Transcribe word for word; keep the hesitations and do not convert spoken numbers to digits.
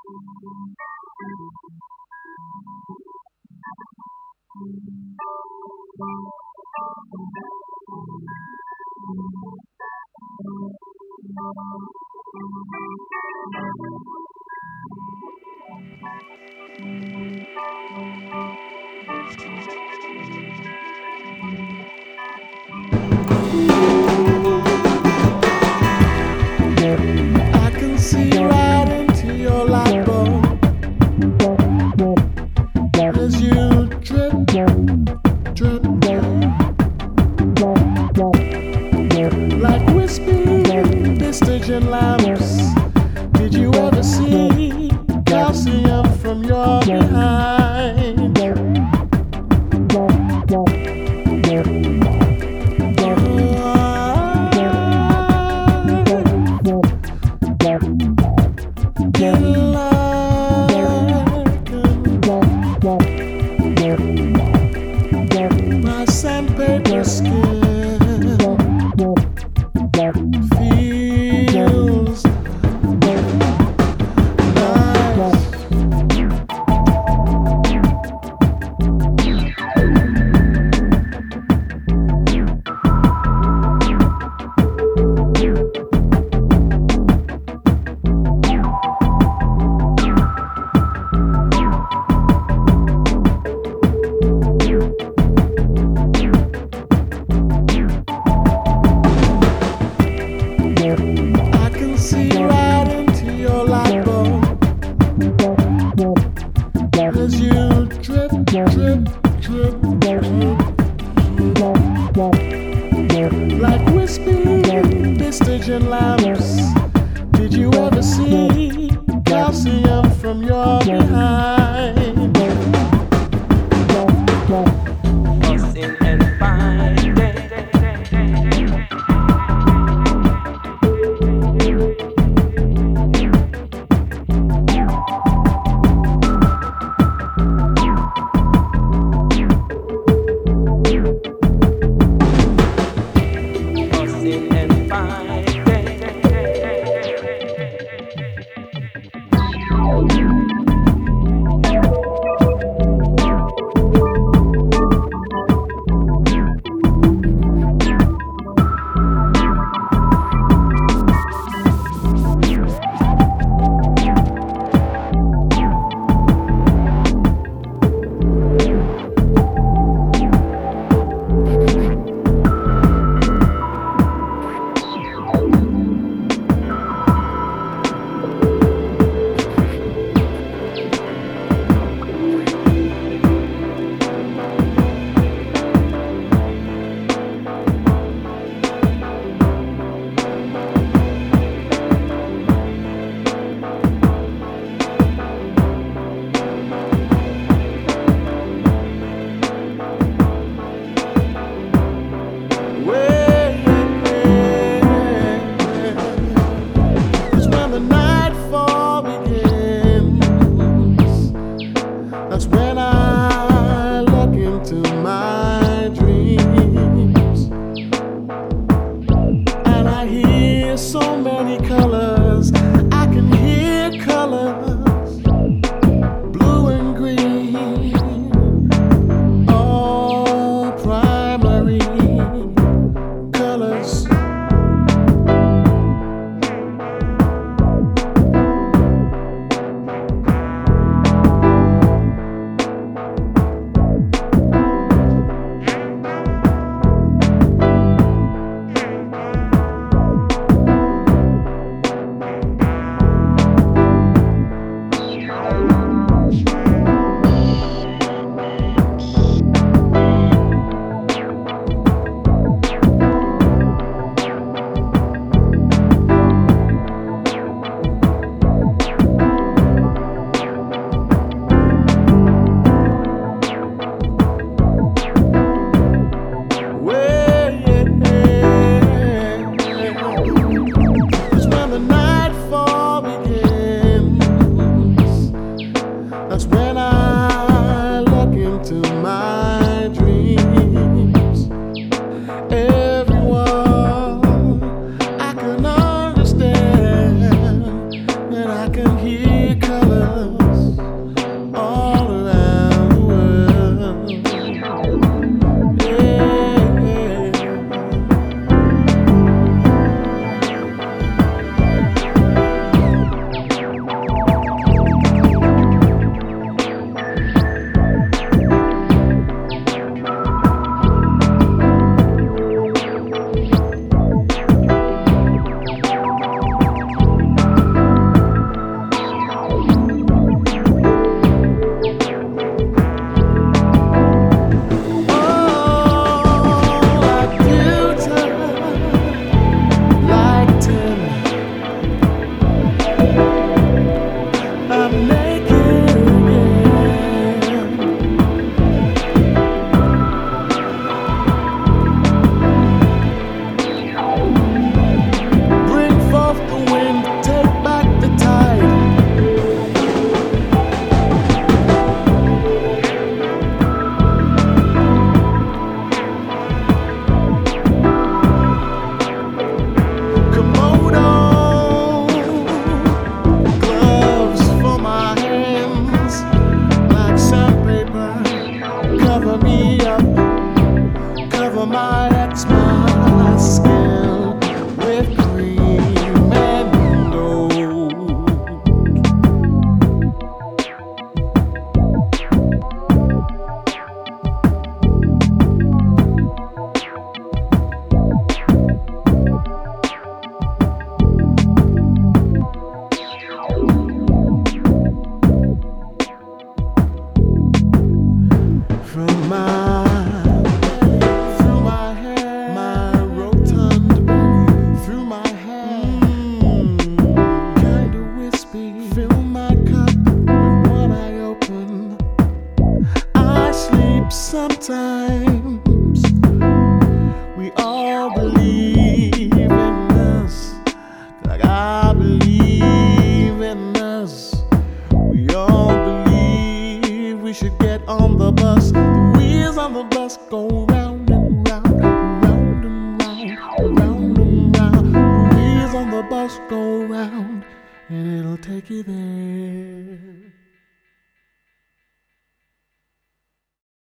I can see right into your light bulb as you drip, drip, like wispy Stygian lamps. Did you ever see calcium from your behind? My sandpaper skin feels I can see right into your light bulb as you drip, drip, drip, drip, like wispy Stygian lamps. Did you ever see calcium from your behind? Busting and finding. That's when I look into my dreams, and I hear so many colors. I can hear colors, blue and green, all primary colors. That's when I look into my dreams. Everyone I can understand, and I can hear color. should get on the bus. The wheels on the bus go round and round, round and round, round and round. The wheels on the bus go round, and it'll take you there.